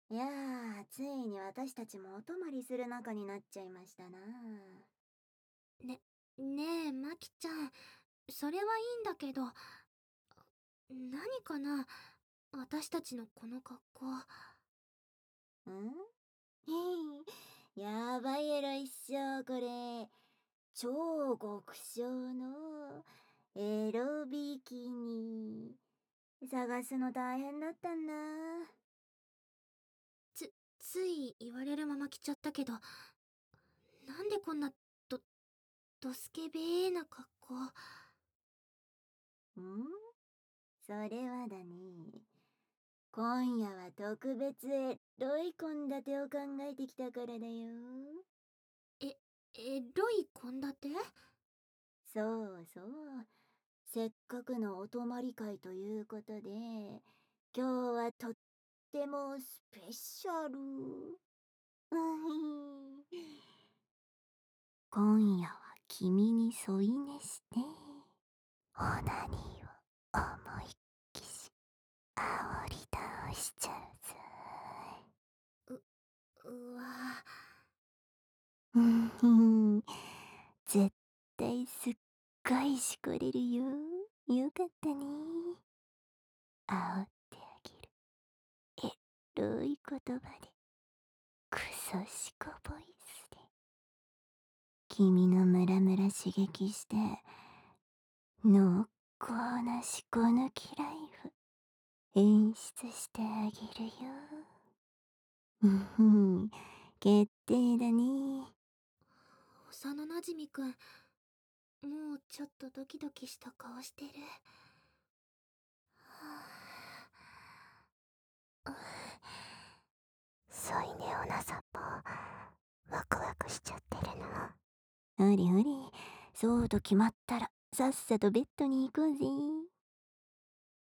いやついに私たちもお泊まりする仲になっちゃいましたな。 ね、ねえ、マキちゃん、それはいいんだけど、何かな、私たちのこの格好。 んやばいエロいっしょ、これ。超極小のエロビキニ。探すの大変だったんだ。 つい言われるまま着ちゃったけど、なんでこんな、ど、ドスケベーな格好。 それはだね。今夜は特別エロい献立を考えてきたからだよ。 え、エロい献立？ そうそう。せっかくのお泊まり会ということで、今日はとってもスペシャル。今夜は君に添い寝して、オナニーを思いっきし煽り倒しちゃうぜ。 うわ絶対すっごいしこれるよ。よかったね。煽ってあげる。エロい言葉で。クソしこボイスで。君のムラムラ刺激して、濃厚なしこ抜きライフ演出してあげるよ。決定だね。 幼なじみくん、もうちょっとドキドキした顔してる。 添い寝おなさんもワクワクしちゃってるな。ほれほれ、そうと決まったらさっさとベッドに行こうぜ。